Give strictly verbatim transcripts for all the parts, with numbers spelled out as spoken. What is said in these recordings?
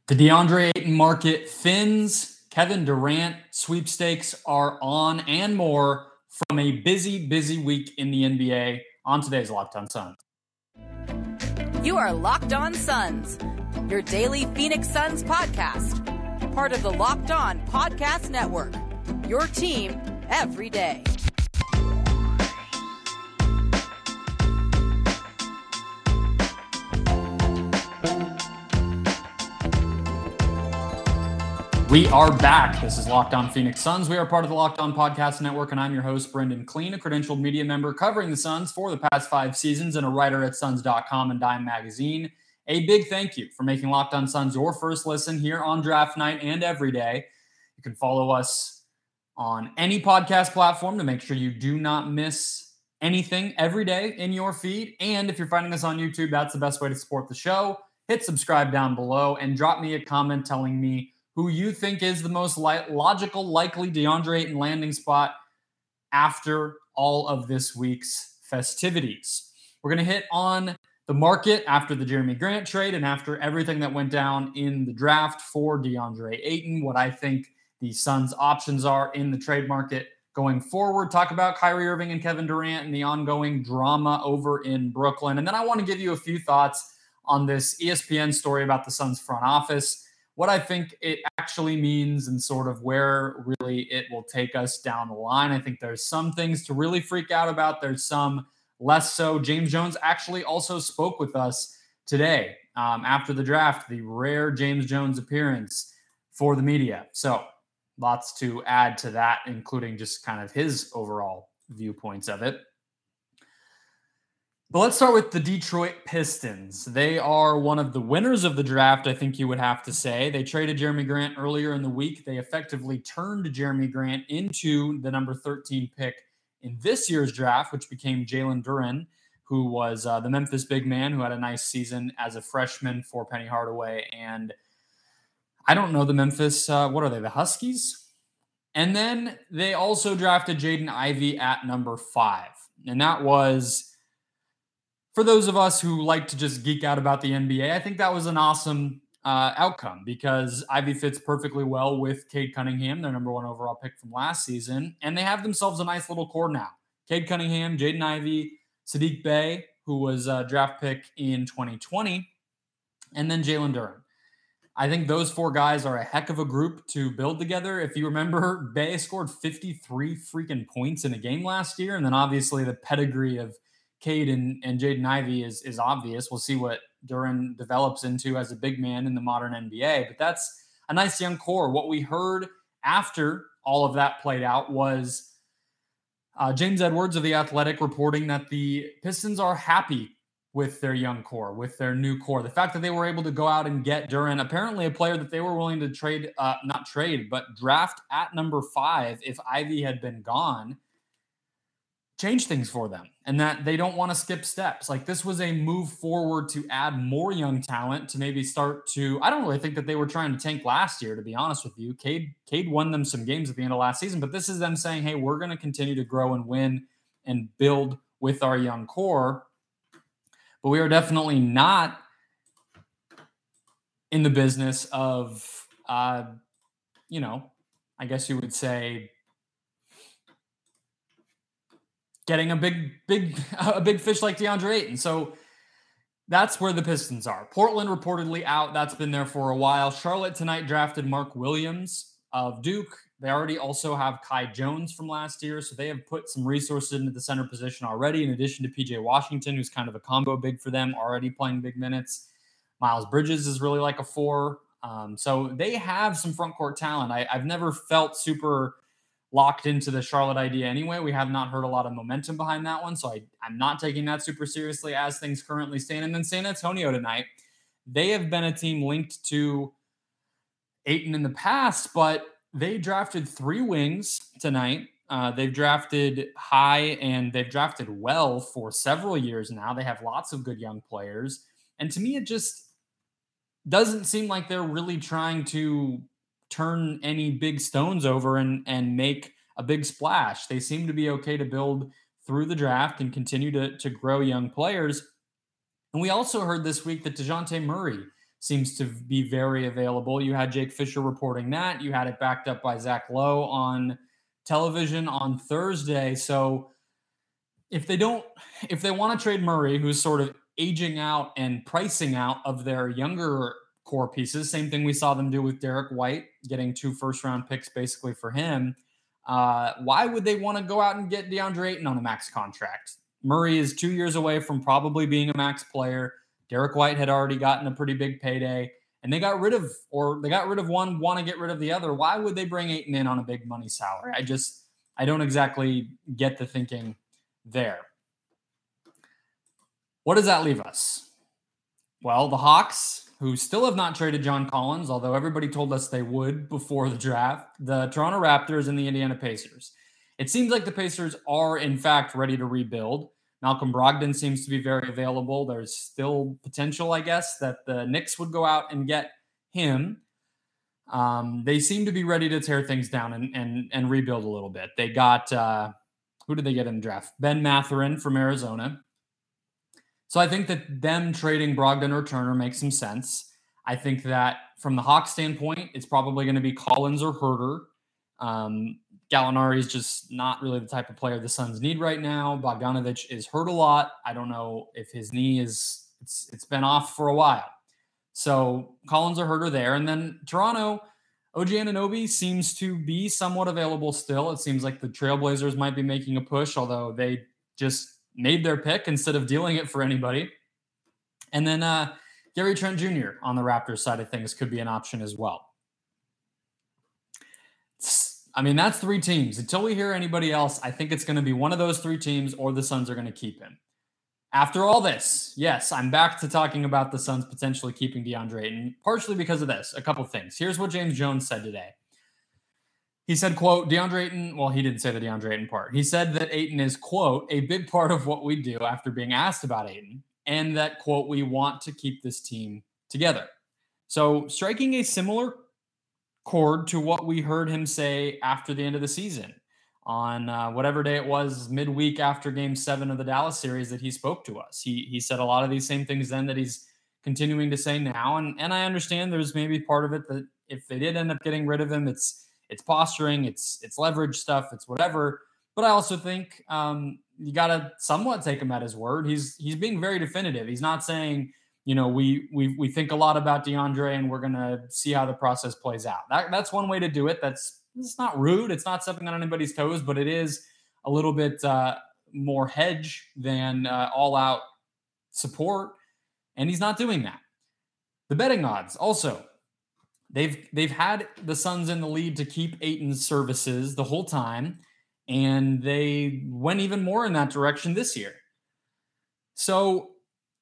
The DeAndre Ayton market thins. Kevin Durant sweepstakes are on and more from a busy, busy week in the N B A on today's Locked On Suns. You are Locked On Suns, your daily Phoenix Suns podcast, part of the Locked On Podcast Network, your team every day. We are back. This is Locked On Phoenix Suns. We are part of the Locked On Podcast Network, and I'm your host, Brendan Clean, a credentialed media member covering the Suns for the past five seasons and a writer at Suns dot com and Dime Magazine. A big thank you for making Locked On Suns your first listen here on draft night and every day. You can follow us on any podcast platform to make sure you do not miss anything every day in your feed. And if you're finding us on YouTube, that's the best way to support the show. Hit subscribe down below and drop me a comment telling me who you think is the most li- logical, likely DeAndre Ayton landing spot after all of this week's festivities. We're going to hit on the market after the Jeremy Grant trade and after everything that went down in the draft for DeAndre Ayton, what I think the Suns' options are in the trade market going forward. Talk about Kyrie Irving and Kevin Durant and the ongoing drama over in Brooklyn. And then I want to give you a few thoughts on this E S P N story about the Suns front office, what I think it actually means and sort of where really it will take us down the line. I think there's some things to really freak out about. There's some less so. James Jones actually also spoke with us today um, after the draft, the rare James Jones appearance for the media. So lots to add to that, including just kind of his overall viewpoints of it. But let's start with the Detroit Pistons. They are one of the winners of the draft, I think you would have to say. They traded Jeremy Grant earlier in the week. They effectively turned Jeremy Grant into the number thirteen pick in this year's draft, which became Jalen Duren, who was uh, the Memphis big man who had a nice season as a freshman for Penny Hardaway. And I don't know the Memphis, uh, what are they, the Huskies? And then they also drafted Jaden Ivey at number five. And that was, for those of us who like to just geek out about the N B A, I think that was an awesome uh, outcome because Ivy fits perfectly well with Cade Cunningham, their number one overall pick from last season, and they have themselves a nice little core now. Cade Cunningham, Jaden Ivey, Sadiq Bey, who was a draft pick in twenty twenty, and then Jalen Duren. I think those four guys are a heck of a group to build together. If you remember, Bey scored fifty-three freaking points in a game last year, and then obviously the pedigree of Cade and, and Jaden Ivey is, is obvious. We'll see what Duren develops into as a big man in the modern N B A, but that's a nice young core. What we heard after all of that played out was uh, James Edwards of The Athletic reporting that the Pistons are happy with their young core, with their new core. The fact that they were able to go out and get Duren, apparently a player that they were willing to trade, uh, not trade, but draft at number five if Ivy had been gone, change things for them, and that they don't want to skip steps. Like, this was a move forward to add more young talent to maybe start to, I don't really think that they were trying to tank last year, to be honest with you. Cade, Cade won them some games at the end of last season, but this is them saying, hey, we're going to continue to grow and win and build with our young core. But we are definitely not in the business of, uh, you know, I guess you would say, getting a big, big, a big fish like DeAndre Ayton. So that's where the Pistons are. Portland reportedly out. That's been there for a while. Charlotte tonight drafted Mark Williams of Duke. They already also have Kai Jones from last year. So they have put some resources into the center position already, in addition to P J Washington, who's kind of a combo big for them, already playing big minutes. Miles Bridges is really like a four. Um, so they have some front court talent. I, I've never felt super locked into the Charlotte idea anyway. We have not heard a lot of momentum behind that one, so I, I'm not taking that super seriously as things currently stand. And then San Antonio tonight, they have been a team linked to Ayton in the past, but they drafted three wings tonight. Uh, they've drafted high and they've drafted well for several years now. They have lots of good young players. And to me, it just doesn't seem like they're really trying to turn any big stones over and, and make a big splash. They seem to be okay to build through the draft and continue to, to grow young players. And we also heard this week that DeJounte Murray seems to be very available. You had Jake Fisher reporting that. You had it backed up by Zach Lowe on television on Thursday. So if they don't, if they want to trade Murray, who's sort of aging out and pricing out of their younger core pieces, same thing we saw them do with Derek White, getting two first round picks basically for him. Uh, why would they want to go out and get DeAndre Ayton on a max contract? Murray is two years away from probably being a max player. Derek White had already gotten a pretty big payday, and they got rid of, or they got rid of one, want to get rid of the other. Why would they bring Ayton in on a big money salary? I just, I don't exactly get the thinking there. What does that leave us? Well, the Hawks, who still have not traded John Collins, although everybody told us they would before the draft, the Toronto Raptors, and the Indiana Pacers. It seems like the Pacers are, in fact, ready to rebuild. Malcolm Brogdon seems to be very available. There's still potential, I guess, that the Knicks would go out and get him. Um, they seem to be ready to tear things down and and, and rebuild a little bit. They got, uh, who did they get in the draft? Ben Mathurin from Arizona. So I think that them trading Brogdon or Turner makes some sense. I think that from the Hawks standpoint, it's probably going to be Collins or Herter. Um, Gallinari is just not really the type of player the Suns need right now. Bogdanovic is hurt a lot. I don't know if his knee is, it's it's been off for a while. So Collins or Herter there. And then Toronto, O G Anunoby seems to be somewhat available still. It seems like the Trailblazers might be making a push, although they just made their pick instead of dealing it for anybody. And then uh, Gary Trent Junior on the Raptors side of things could be an option as well. I mean, that's three teams. Until we hear anybody else, I think it's going to be one of those three teams or the Suns are going to keep him. After all this, yes, I'm back to talking about the Suns potentially keeping DeAndre Ayton, partially because of this. A couple things. Here's what James Jones said today. He said, quote, DeAndre Ayton, well, he didn't say the DeAndre Ayton part. He said that Ayton is, quote, a big part of what we do after being asked about Ayton, and that, quote, we want to keep this team together. So striking a similar chord to what we heard him say after the end of the season on uh, whatever day it was midweek after game seven of the Dallas series that he spoke to us. He he said a lot of these same things then that he's continuing to say now. And, and I understand there's maybe part of it that if they did end up getting rid of him, it's it's posturing, it's it's leverage stuff, it's whatever. But I also think um, you got to somewhat take him at his word. He's he's being very definitive. He's not saying, you know, we we we think a lot about DeAndre and we're going to see how the process plays out. That, that's one way to do it. That's it's not rude. It's not stepping on anybody's toes, but it is a little bit uh, more hedge than uh, all out support. And he's not doing that. The betting odds also, they've they've had the Suns in the lead to keep Ayton's services the whole time, and they went even more in that direction this year. So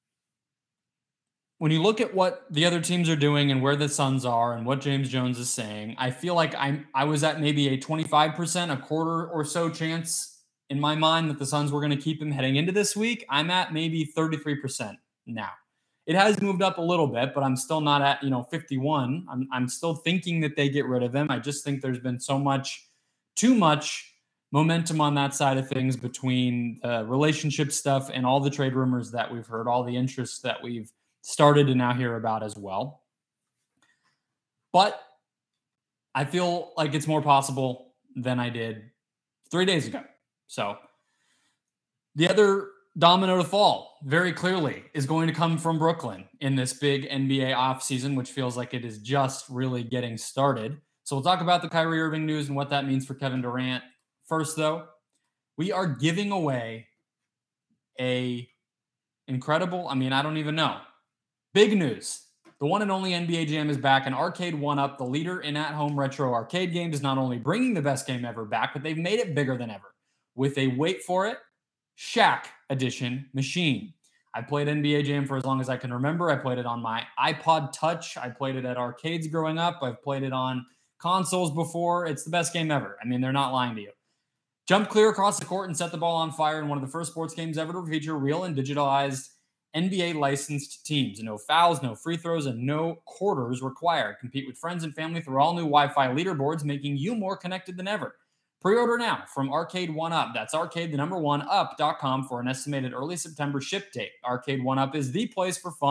when you look at what the other teams are doing and where the Suns are and what James Jones is saying, I feel like I'm I was at maybe a twenty-five percent, a quarter or so chance in my mind that the Suns were going to keep him heading into this week. I'm at maybe thirty-three percent now. It has moved up a little bit, but I'm still not at, you know, fifty-one. I'm I'm still thinking that they get rid of him. I just think there's been so much, too much momentum on that side of things between the relationship stuff and all the trade rumors that we've heard, all the interest that we've started to now hear about as well. But I feel like it's more possible than I did three days ago. So the other domino to fall very clearly is going to come from Brooklyn in this big N B A offseason, which feels like it is just really getting started. So we'll talk about the Kyrie Irving news and what that means for Kevin Durant. First, though, we are giving away a incredible, I mean, I don't even know. Big news. The one and only N B A Jam is back, and Arcade one up, the leader in at-home retro arcade games, is not only bringing the best game ever back, but they've made it bigger than ever with a, wait for it, Shaq edition machine. I played N B A Jam for as long as I can remember. I played it on my iPod Touch. I played it at arcades growing up. I've played it on consoles before. It's the best game ever. I mean, they're not lying to you. Jump clear across the court and set the ball on fire in one of the first sports games ever to feature real and digitalized N B A licensed teams. No fouls, no free throws, and no quarters required. Compete with friends and family through all new Wi-Fi leaderboards, making you more connected than ever. Pre-order now from Arcade one up. That's arcade, the number one, up dot com for an estimated early September ship date. Arcade one up is the place for fun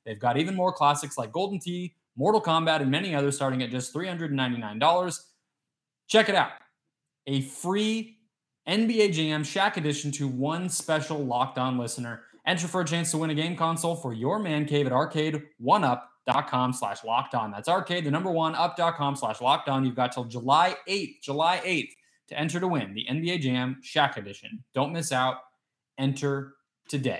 They've got even more classics like Golden Tee, Mortal Kombat, and many others starting at just three hundred ninety-nine dollars. Check it out. A free N B A Jam Shaq edition to one special Locked On listener. Enter for a chance to win a game console for your man cave at arcade one up dot com slash locked on. That's arcade, the number one, up.com slash locked on. You've got till July eighth, July eighth to enter to win the N B A Jam Shaq edition. Don't miss out. Enter today.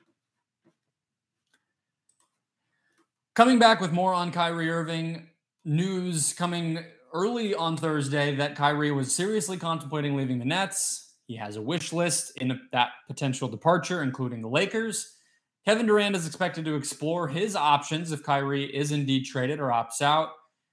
Coming back with more on Kyrie Irving, news coming early on Thursday that Kyrie was seriously contemplating leaving the Nets. He has a wish list in that potential departure, including the Lakers. Kevin Durant is expected to explore his options if Kyrie is indeed traded or opts out.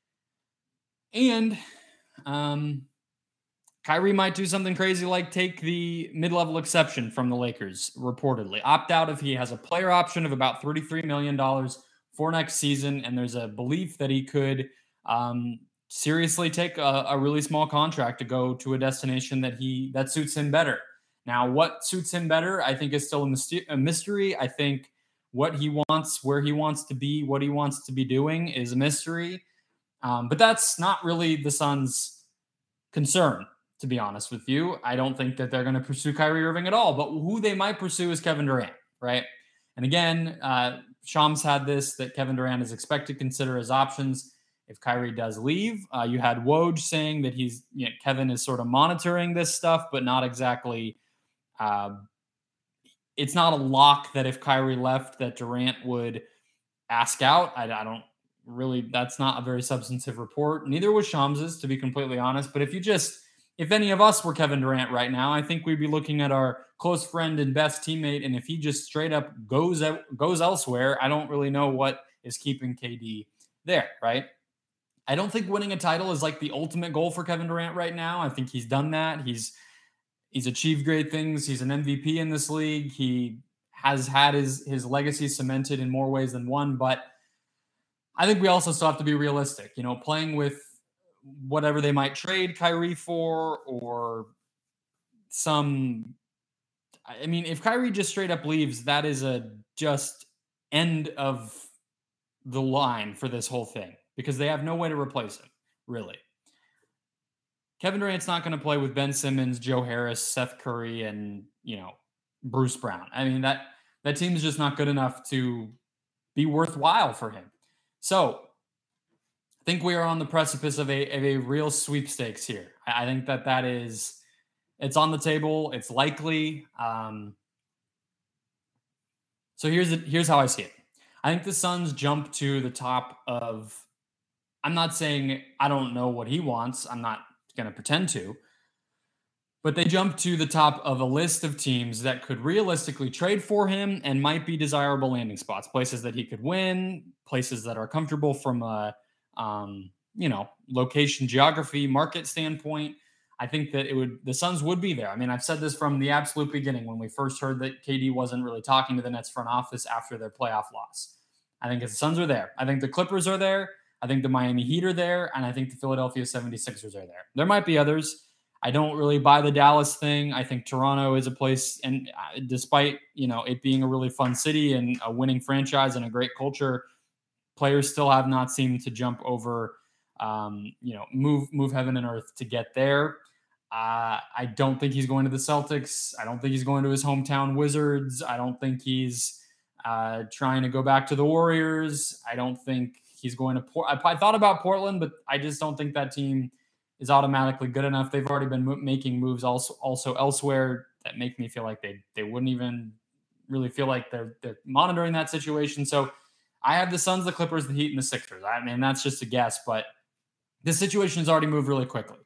And um, Kyrie might do something crazy like take the mid-level exception from the Lakers, reportedly. Opt out if he has a player option of about thirty-three million dollars for next season, and there's a belief that he could um, seriously take a, a really small contract to go to a destination that he that suits him better. Now, what suits him better, I think, is still a, myster- a mystery. I think what he wants, where he wants to be, what he wants to be doing is a mystery. Um, but that's not really the Suns' concern, to be honest with you. I don't think that they're going to pursue Kyrie Irving at all. But who they might pursue is Kevin Durant, right? And again, uh, Shams had this, that Kevin Durant is expected to consider his options if Kyrie does leave. Uh, you had Woj saying that he's, you know, Kevin is sort of monitoring this stuff, but not exactly. Uh, it's not a lock that if Kyrie left, that Durant would ask out. I, I don't really. That's not a very substantive report. Neither was Shams's, to be completely honest. But if you just, if any of us were Kevin Durant right now, I think we'd be looking at our close friend and best teammate, and if he just straight up goes goes elsewhere, I don't really know what is keeping K D there, right? I don't think winning a title is like the ultimate goal for Kevin Durant right now. I think he's done that. He's he's achieved great things. He's an M V P in this league. He has had his his legacy cemented in more ways than one, but I think we also still have to be realistic. You know, playing with whatever they might trade Kyrie for, or some, I mean, if Kyrie just straight up leaves, that is a just end of the line for this whole thing, because they have no way to replace him, really. Kevin Durant's not going to play with Ben Simmons, Joe Harris, Seth Curry, and, you know, Bruce Brown. I mean, that that team is just not good enough to be worthwhile for him. So I think we are on the precipice of a, of a real sweepstakes here. I think that that is, it's on the table. It's likely. Um, so here's, here's how I see it. I think the Suns jump to the top of, I'm not saying I don't know what he wants. I'm not going to pretend to. But they jump to the top of a list of teams that could realistically trade for him and might be desirable landing spots, places that he could win, places that are comfortable from a, um, you know, location, geography, market standpoint. I think that it would, the Suns would be there. I mean, I've said this from the absolute beginning when we first heard that K D wasn't really talking to the Nets front office after their playoff loss. I think the Suns are there. I think the Clippers are there. I think the Miami Heat are there. And I think the Philadelphia seventy-sixers are there. There might be others. I don't really buy the Dallas thing. I think Toronto is a place, and despite, you know, it being a really fun city and a winning franchise and a great culture, players still have not seemed to jump over, um, you know, move move heaven and earth to get there. Uh, I don't think he's going to the Celtics. I don't think he's going to his hometown Wizards. I don't think he's uh, trying to go back to the Warriors. I don't think he's going to Port. I, I thought about Portland, but I just don't think that team is automatically good enough. They've already been mo- making moves also also elsewhere that make me feel like they they wouldn't even really feel like they're they're monitoring that situation. So I have the Suns, the Clippers, the Heat, and the Sixers. I mean, that's just a guess, but the situation has already moved really quickly.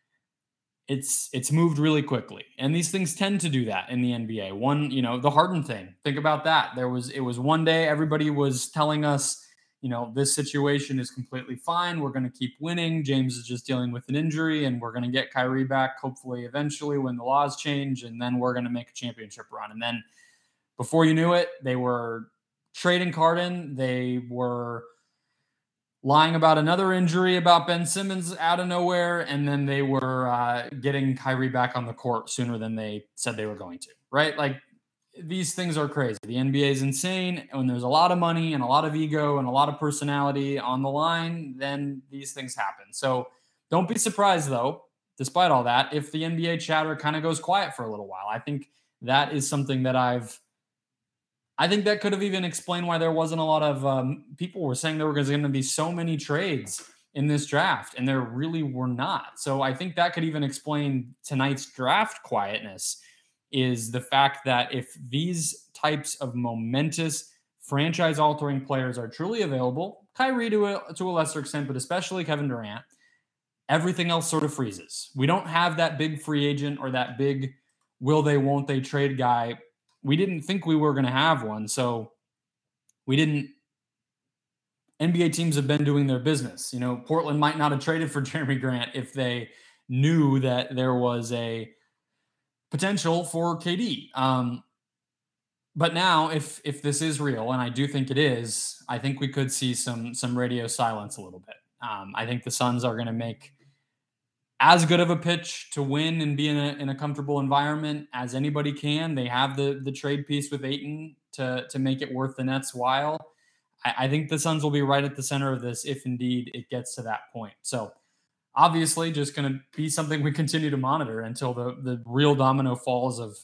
It's it's moved really quickly, and these things tend to do that in the N B A. One, you know, the Harden thing. Think about that. There was it was one day everybody was telling us, you know, this situation is completely fine. We're going to keep winning. James is just dealing with an injury, and we're going to get Kyrie back hopefully eventually when the laws change, and then we're going to make a championship run. And then before you knew it, they were trading Harden. They were lying about another injury about Ben Simmons out of nowhere, and then they were uh, getting Kyrie back on the court sooner than they said they were going to, right? Like, these things are crazy. The N B A is insane. When there's a lot of money and a lot of ego and a lot of personality on the line, then these things happen. So don't be surprised, though, despite all that, if the N B A chatter kind of goes quiet for a little while. I think that is something that I've I think that could have even explained why there wasn't a lot of um, people were saying there were going to be so many trades in this draft, and there really were not. So I think that could even explain tonight's draft quietness, is the fact that if these types of momentous franchise-altering players are truly available, Kyrie to a, to a lesser extent, but especially Kevin Durant, everything else sort of freezes. We don't have that big free agent or that big will they, won't they trade guy. We didn't think we were going to have one, so we didn't. N B A teams have been doing their business. You know, Portland might not have traded for Jeremy Grant if they knew that there was a potential for K D. Um, but now, if if this is real, and I do think it is, I think we could see some some radio silence a little bit. Um, I think the Suns are going to make as good of a pitch to win and be in a in a comfortable environment as anybody can. They have the the trade piece with Ayton to to make it worth the Nets' while. I, I think the Suns will be right at the center of this if indeed it gets to that point. So obviously, just going to be something we continue to monitor until the the real domino falls of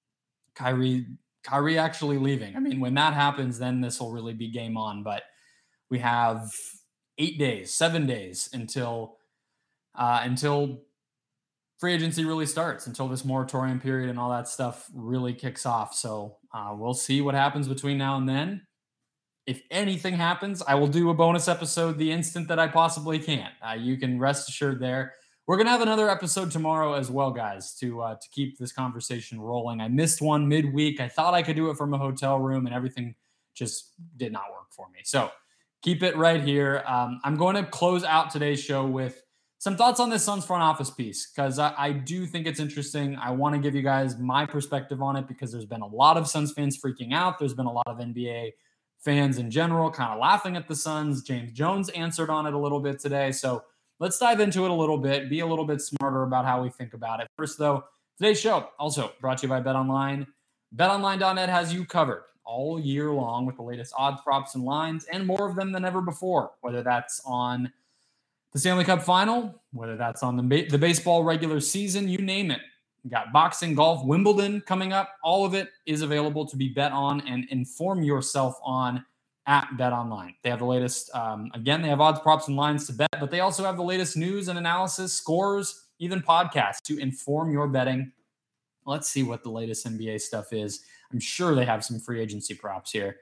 Kyrie Kyrie actually leaving. I mean, when that happens, then this will really be game on. But we have eight days, seven days until. Uh, until free agency really starts, until this moratorium period and all that stuff really kicks off. So uh, we'll see what happens between now and then. If anything happens, I will do a bonus episode the instant that I possibly can. Uh, you can rest assured there. We're going to have another episode tomorrow as well, guys, to uh, to keep this conversation rolling. I missed one midweek. I thought I could do it from a hotel room, and everything just did not work for me. So keep it right here. Um, I'm going to close out today's show with some thoughts on this Suns front office piece, because I, I do think it's interesting. I want to give you guys my perspective on it because there's been a lot of Suns fans freaking out. There's been a lot of N B A fans in general kind of laughing at the Suns. James Jones answered on it a little bit today. So let's dive into it a little bit, be a little bit smarter about how we think about it. First, though, today's show also brought to you by BetOnline. bet online dot net has you covered all year long with the latest odds, props, and lines, and more of them than ever before, whether that's on the Stanley Cup final, whether that's on the, ba- the baseball regular season, you name it. You got boxing, golf, Wimbledon coming up. All of it is available to be bet on and inform yourself on at BetOnline. They have the latest, um, again, they have odds, props, and lines to bet, but they also have the latest news and analysis, scores, even podcasts to inform your betting. Let's see what the latest N B A stuff is. I'm sure they have some free agency props here.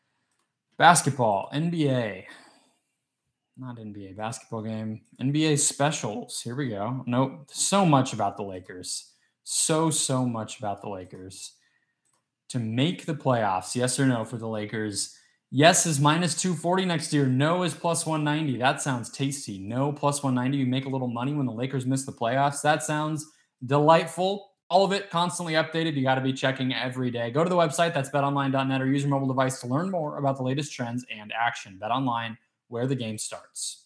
Basketball, N B A. Not N B A basketball game. N B A specials. Here we go. Nope. So much about the Lakers. So, so much about the Lakers. To make the playoffs, yes or no for the Lakers. Yes is minus two forty next year. No is plus one ninety. That sounds tasty. No plus one ninety. You make a little money when the Lakers miss the playoffs. That sounds delightful. All of it constantly updated. You got to be checking every day. Go to the website. That's bet online dot net or use your mobile device to learn more about the latest trends and action. BetOnline, where the game starts.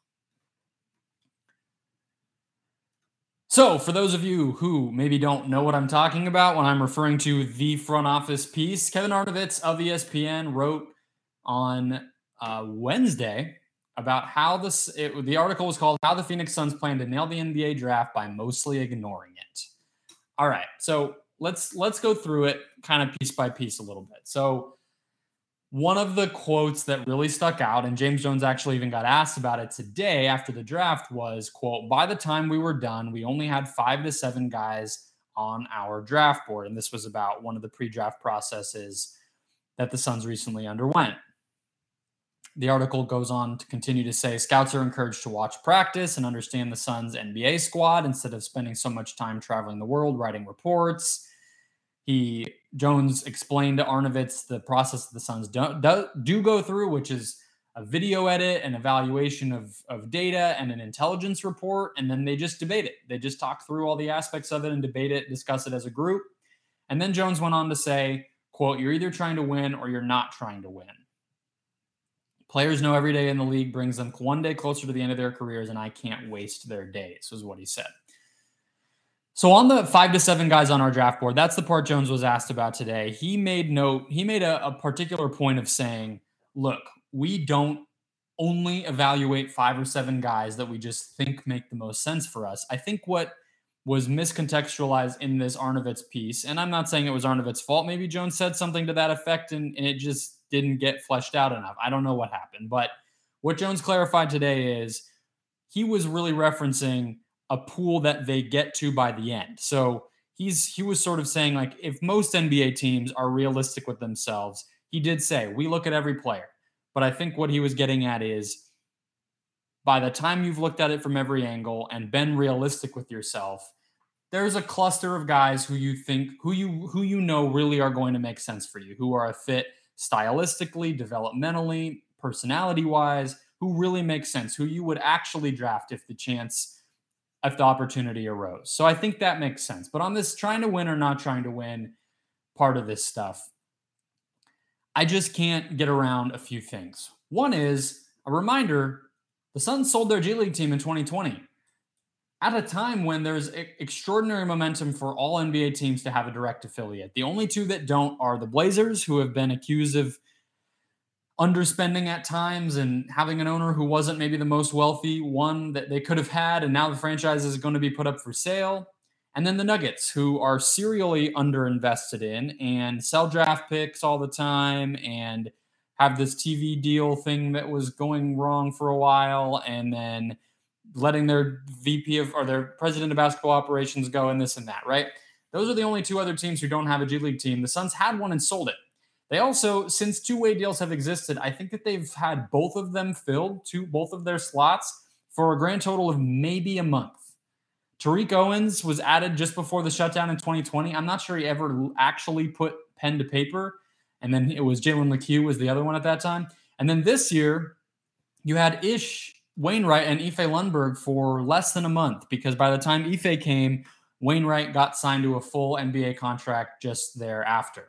So for those of you who maybe don't know what I'm talking about when I'm referring to the front office piece, Kevin Arnovitz of E S P N wrote on uh, Wednesday about how this, it, the article was called How the Phoenix Suns Plan to Nail the N B A Draft by Mostly Ignoring It. All right, so let's let's go through it kind of piece by piece a little bit. So one of the quotes that really stuck out, and James Jones actually even got asked about it today after the draft, was, quote, by the time we were done, we only had five to seven guys on our draft board. And this was about one of the pre-draft processes that the Suns recently underwent. The article goes on to continue to say, scouts are encouraged to watch practice and understand the Suns N B A squad instead of spending so much time traveling the world writing reports. He Jones explained to Arnovitz the process that the Suns do, do, do go through, which is a video edit, an evaluation of, of data, and an intelligence report, and then they just debate it. They just talk through all the aspects of it and debate it, discuss it as a group. And then Jones went on to say, quote, you're either trying to win or you're not trying to win. Players know every day in the league brings them one day closer to the end of their careers, and I can't waste their days, was what he said. So on the five to seven guys on our draft board, that's the part Jones was asked about today. He made note, he made a, a particular point of saying, look, we don't only evaluate five or seven guys that we just think make the most sense for us. I think what was miscontextualized in this Arnovitz piece, and I'm not saying it was Arnovitz's fault. Maybe Jones said something to that effect and, and it just didn't get fleshed out enough. I don't know what happened. But what Jones clarified today is he was really referencing a pool that they get to by the end. So he's he was sort of saying, like, if most N B A teams are realistic with themselves, he did say, we look at every player. But I think what he was getting at is by the time you've looked at it from every angle and been realistic with yourself, there's a cluster of guys who you think, who you who you know really are going to make sense for you, who are a fit stylistically, developmentally, personality-wise, who really make sense, who you would actually draft if the chance, if the opportunity arose. So I think that makes sense. But on this trying to win or not trying to win part of this stuff, I just can't get around a few things. One is a reminder, the Suns sold their G League team in twenty twenty at a time when there's extraordinary momentum for all N B A teams to have a direct affiliate. The only two that don't are the Blazers, who have been accused of underspending at times and having an owner who wasn't maybe the most wealthy one that they could have had, and now the franchise is going to be put up for sale. And then the Nuggets, who are serially underinvested in and sell draft picks all the time and have this T V deal thing that was going wrong for a while, and then letting their V P of or their president of basketball operations go and this and that, right? Those are the only two other teams who don't have a G League team. The Suns had one and sold it. They also, since two-way deals have existed, I think that they've had both of them filled, to both of their slots, for a grand total of maybe a month. Tariq Owens was added just before the shutdown in twenty twenty. I'm not sure he ever actually put pen to paper. And then it was Jalen McHugh was the other one at that time. And then this year, you had Ish Wainwright and Ife Lundberg for less than a month, because by the time Ife came, Wainwright got signed to a full N B A contract just thereafter.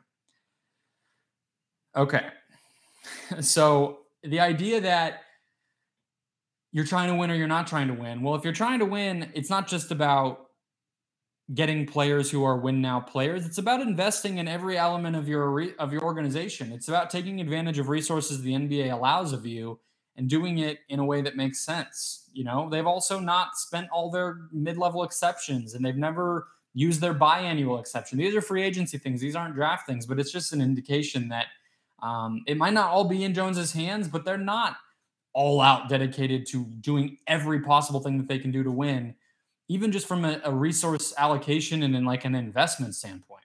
Okay. So the idea that you're trying to win or you're not trying to win. Well, if you're trying to win, it's not just about getting players who are win now players. It's about investing in every element of your of your organization. It's about taking advantage of resources the N B A allows of you and doing it in a way that makes sense. You know, they've also not spent all their mid-level exceptions, and they've never used their biannual exception. These are free agency things. These aren't draft things, but it's just an indication that um, it might not all be in Jones's hands, but they're not all out dedicated to doing every possible thing that they can do to win, even just from a, a resource allocation and in like an investment standpoint.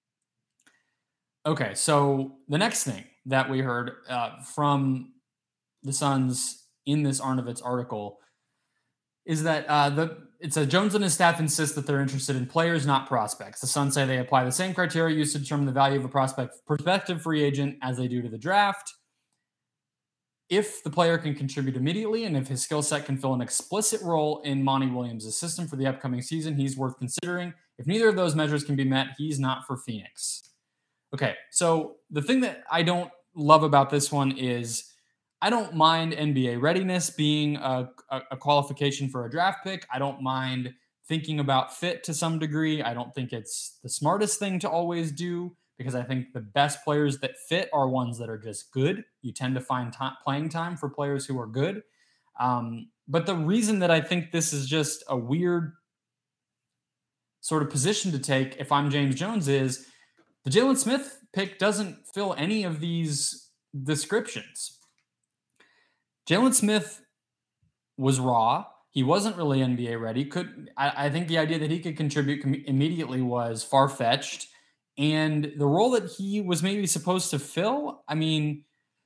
Okay, so the next thing that we heard uh, from the Suns in this Arnovitz article is that uh, the it says Jones and his staff insist that they're interested in players, not prospects. The Suns say they apply the same criteria used to determine the value of a prospect prospective free agent as they do to the draft. If the player can contribute immediately and if his skill set can fill an explicit role in Monty Williams' system for the upcoming season, he's worth considering. If neither of those measures can be met, he's not for Phoenix. Okay, so the thing that I don't love about this one is I don't mind N B A readiness being a, a, a qualification for a draft pick. I don't mind thinking about fit to some degree. I don't think it's the smartest thing to always do, because I think the best players that fit are ones that are just good. You tend to find time, playing time for players who are good. Um, but the reason that I think this is just a weird sort of position to take if I'm James Jones is the Jalen Smith pick doesn't fill any of these descriptions. Jalen Smith was raw. He wasn't really N B A ready. Could I, I think the idea that he could contribute com- immediately was far-fetched. And the role that he was maybe supposed to fill, I mean,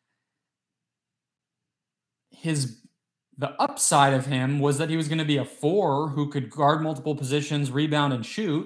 his the upside of him was that he was going to be a four who could guard multiple positions, rebound, and shoot.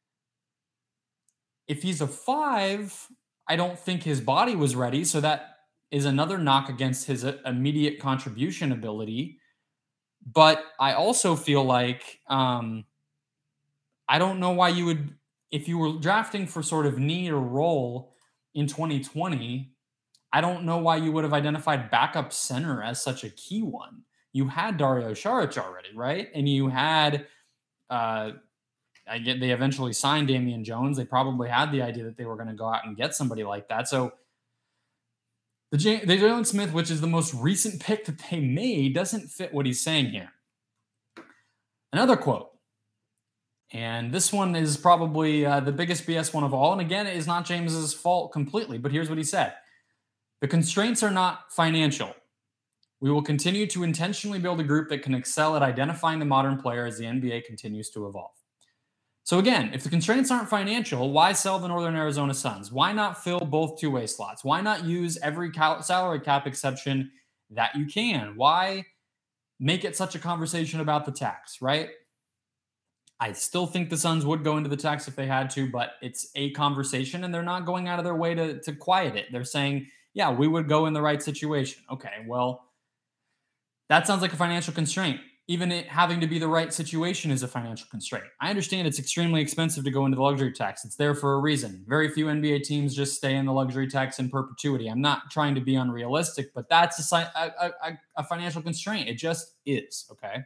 If he's a five, I don't think his body was ready. So that is another knock against his immediate contribution ability. But I also feel like um, I don't know why you would, if you were drafting for sort of need or role in twenty twenty, I don't know why you would have identified backup center as such a key one. You had Dario Saric already, right? And you had uh, I get they eventually signed Damian Jones. They probably had the idea that they were going to go out and get somebody like that. So the, J- the Jalen Smith, which is the most recent pick that they made, doesn't fit what he's saying here. Another quote. And this one is probably uh, the biggest B S one of all. And again, it is not James's fault completely, but here's what he said. The constraints are not financial. We will continue to intentionally build a group that can excel at identifying the modern player as the N B A continues to evolve. So again, if the constraints aren't financial, why sell the Northern Arizona Suns? Why not fill both two-way slots? Why not use every cal- salary cap exception that you can? Why make it such a conversation about the tax, right? I still think the Suns would go into the tax if they had to, but it's a conversation and they're not going out of their way to, to quiet it. They're saying, yeah, we would go in the right situation. Okay, well, that sounds like a financial constraint. Even it having to be the right situation is a financial constraint. I understand it's extremely expensive to go into the luxury tax. It's there for a reason. Very few N B A teams just stay in the luxury tax in perpetuity. I'm not trying to be unrealistic, but that's a, a, a, a financial constraint. It just is, okay?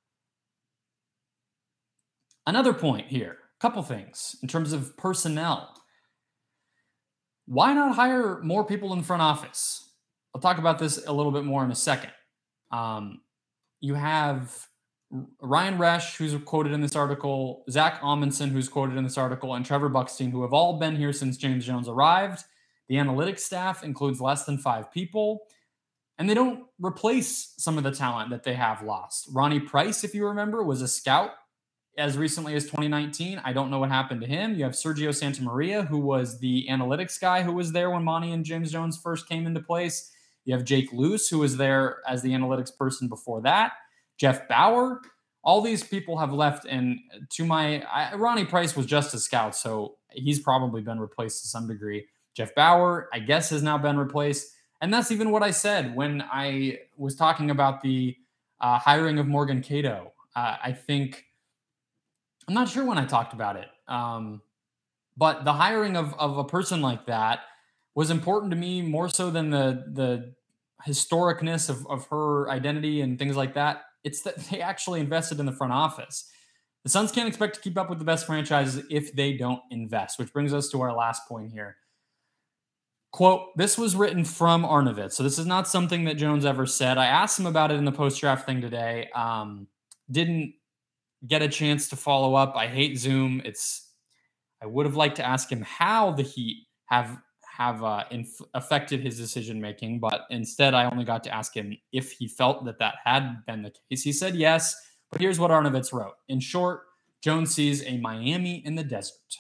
Another point here, a couple things in terms of personnel. Why not hire more people in the front office? I'll talk about this a little bit more in a second. Um, you have Ryan Resch, who's quoted in this article, Zach Amundsen, who's quoted in this article, and Trevor Buckstein, who have all been here since James Jones arrived. The analytics staff includes less than five people, and they don't replace some of the talent that they have lost. Ronnie Price, if you remember, was a scout as recently as twenty nineteen. I don't know what happened to him. You have Sergio Santamaria, who was the analytics guy who was there when Monty and James Jones first came into place. You have Jake Luce, who was there as the analytics person before that. Jeff Bauer. All these people have left. And to my, I, Ronnie Price was just a scout, so he's probably been replaced to some degree. Jeff Bauer, I guess, has now been replaced. And that's even what I said when I was talking about the uh, hiring of Morgan Cato. Uh, I think, I'm not sure when I talked about it, um, but the hiring of, of a person like that was important to me more so than the the historicness of, of her identity and things like that. It's that they actually invested in the front office. The Suns can't expect to keep up with the best franchises if they don't invest, which brings us to our last point here. Quote, this was written from Arnovitz, so this is not something that Jones ever said. I asked him about it in the post-draft thing today. Um, didn't get a chance to follow up. I hate Zoom. It's I would have liked to ask him how the Heat have have uh, inf- affected his decision making, but instead I only got to ask him if he felt that that had been the case. He said yes, but here's what Arnovitz wrote. In short, Jones sees a Miami in the desert.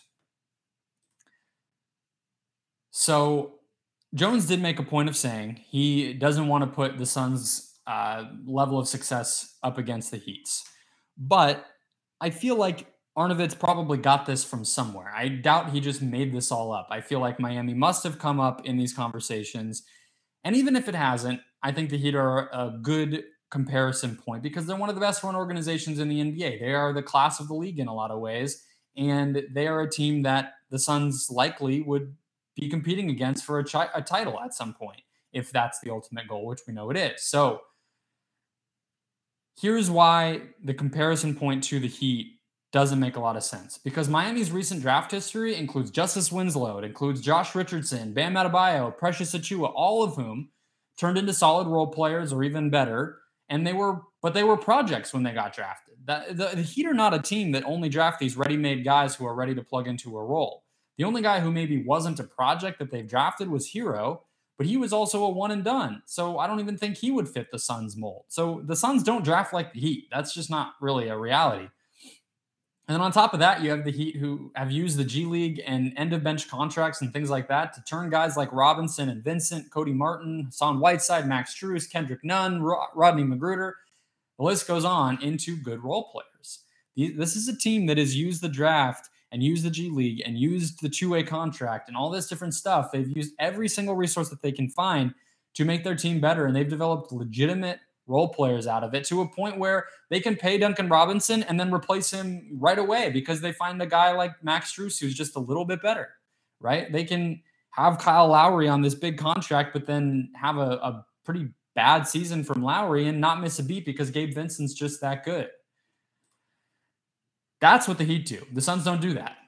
So Jones did make a point of saying he doesn't want to put the Suns' uh, level of success up against the Heat's, but I feel like Arnovitz probably got this from somewhere. I doubt he just made this all up. I feel like Miami must have come up in these conversations. And even if it hasn't, I think the Heat are a good comparison point because they're one of the best run organizations in the N B A. They are the class of the league in a lot of ways. And they are a team that the Suns likely would be competing against for a, chi- a title at some point, if that's the ultimate goal, which we know it is. So here's why the comparison point to the Heat doesn't make a lot of sense. Because Miami's recent draft history includes Justice Winslow, it includes Josh Richardson, Bam Adebayo, Precious Achiuwa, all of whom turned into solid role players or even better. And they were, but they were projects when they got drafted. That, the, the Heat are not a team that only draft these ready-made guys who are ready to plug into a role. The only guy who maybe wasn't a project that they've drafted was Hero, but he was also a one and done. So I don't even think he would fit the Suns mold. So the Suns don't draft like the Heat. That's just not really a reality. And then on top of that, you have the Heat who have used the G League and end-of-bench contracts and things like that to turn guys like Robinson and Vincent, Cody Martin, Hassan Whiteside, Max Strus, Kendrick Nunn, Rodney McGruder, the list goes on, into good role players. This is a team that has used the draft and used the G League and used the two-way contract and all this different stuff. They've used every single resource that they can find to make their team better, and they've developed legitimate role players out of it to a point where they can pay Duncan Robinson and then replace him right away because they find a guy like Max Strus who's just a little bit better, right? They can have Kyle Lowry on this big contract, but then have a, a pretty bad season from Lowry and not miss a beat because Gabe Vincent's just that good. That's what the Heat do. The Suns don't do that.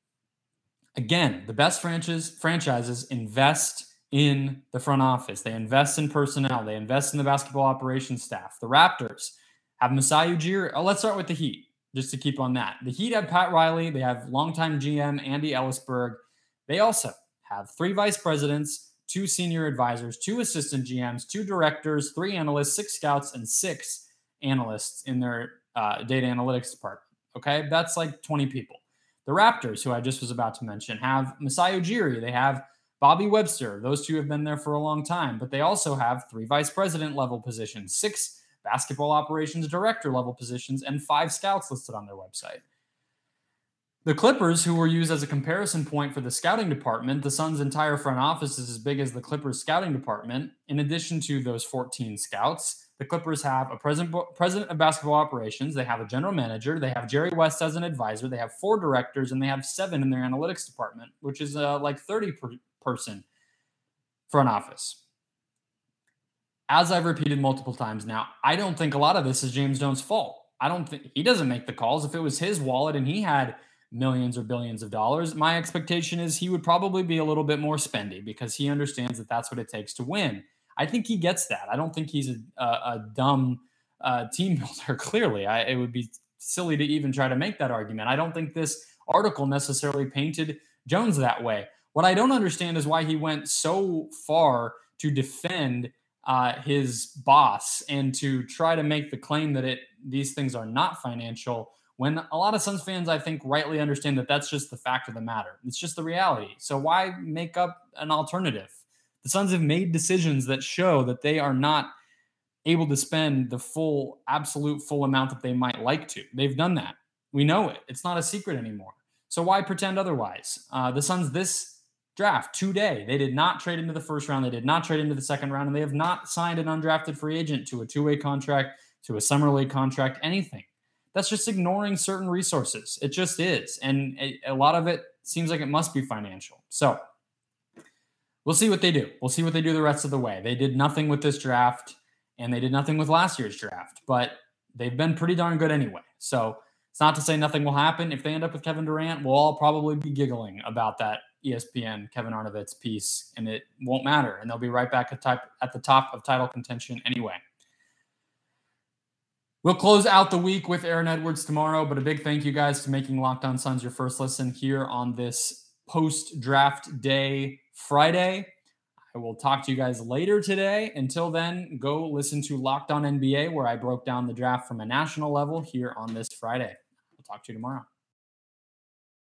Again, the best franchise, franchises invest in the front office. They invest in personnel. They invest in the basketball operations staff. The Raptors have Masai Ujiri. Oh, let's start with the Heat, just to keep on that. The Heat have Pat Riley. They have longtime G M Andy Ellisberg. They also have three vice presidents, two senior advisors, two assistant G Ms, two directors, three analysts, six scouts, and six analysts in their uh, data analytics department. Okay, that's like twenty people. The Raptors, who I just was about to mention, have Masai Ujiri. They have Bobby Webster. Those two have been there for a long time, but they also have three vice president level positions, six basketball operations director level positions, and five scouts listed on their website. The Clippers, who were used as a comparison point for the scouting department, the Suns' entire front office is as big as the Clippers' scouting department. In addition to those fourteen scouts, the Clippers have a president, president of basketball operations. They have a general manager. They have Jerry West as an advisor. They have four directors, and they have seven in their analytics department, which is uh, like thirty per person front office. As I've repeated multiple times now, I don't think a lot of this is James Jones' fault. I don't think he doesn't make the calls. If it was his wallet and he had millions or billions of dollars, my expectation is he would probably be a little bit more spendy because he understands that that's what it takes to win. I think he gets that. I don't think he's a, a, a dumb uh, team builder, clearly. I, it would be silly to even try to make that argument. I don't think this article necessarily painted Jones that way. What I don't understand is why he went so far to defend uh, his boss and to try to make the claim that it these things are not financial, when a lot of Suns fans, I think, rightly understand that that's just the fact of the matter. It's just the reality. So why make up an alternative? The Suns have made decisions that show that they are not able to spend the full, absolute full amount that they might like to. They've done that. We know it. It's not a secret anymore. So why pretend otherwise? Uh, the Suns this draft today, they did not trade into the first round. They did not trade into the second round, and they have not signed an undrafted free agent to a two-way contract, to a summer league contract, anything. That's just ignoring certain resources. It just is. And a, a lot of it seems like it must be financial. So we'll see what they do. We'll see what they do the rest of the way. They did nothing with this draft, and they did nothing with last year's draft, but they've been pretty darn good anyway. So it's not to say nothing will happen. If they end up with Kevin Durant, we'll all probably be giggling about that E S P N Kevin Arnovitz piece, and it won't matter. And they'll be right back at, type, at the top of title contention anyway. We'll close out the week with Aaron Edwards tomorrow, but a big thank you guys to making Locked On Suns your first listen here on this post-draft day Friday. I will talk to you guys later today. Until then, go listen to Locked On N B A, where I broke down the draft from a national level here on this Friday. We'll talk to you tomorrow.